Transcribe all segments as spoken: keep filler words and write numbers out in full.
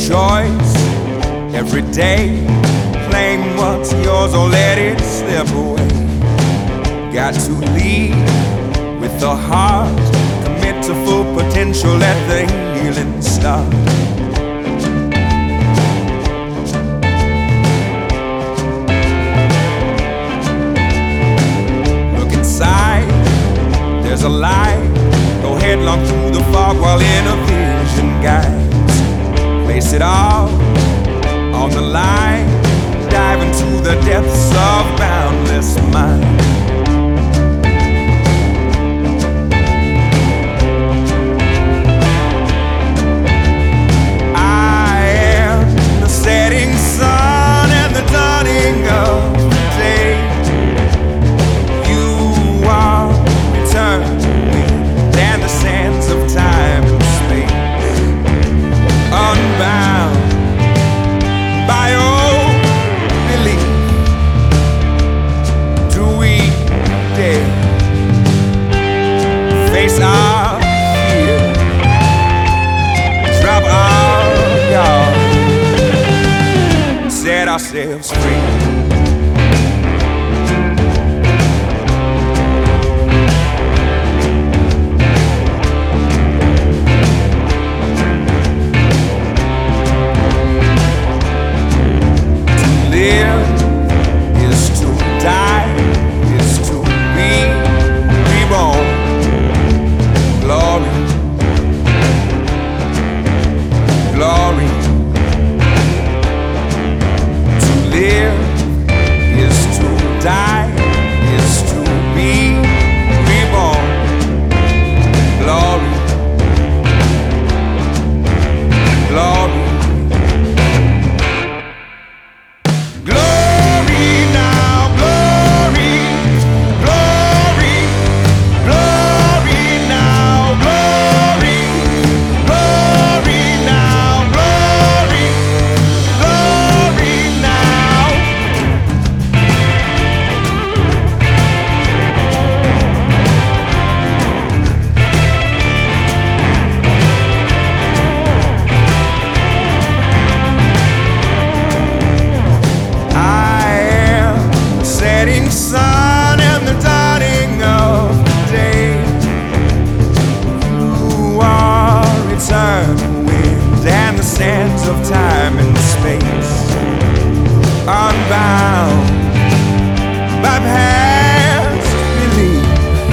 choice every day. Claim what's yours or let it slip away. Got to lead with the heart. Commit to full potential, let the healing start. Look inside, there's a light. Go headlong through the fog while inner vision guides. Place it all on the line. Dive into the depths of boundless mind. I am the setting sun and the dawning of the day. You are returning and the sands of time and space, unbound by old belief. Do we dare face our fear, drop our guard, set ourselves free? Sun and the dawning of the day. You are eternal wind and the sands of time and space, unbound by past belief.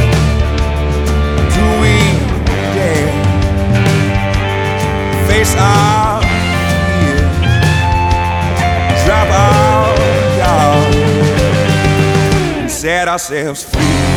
Do we dare face our fear, drop our guard, set ourselves free?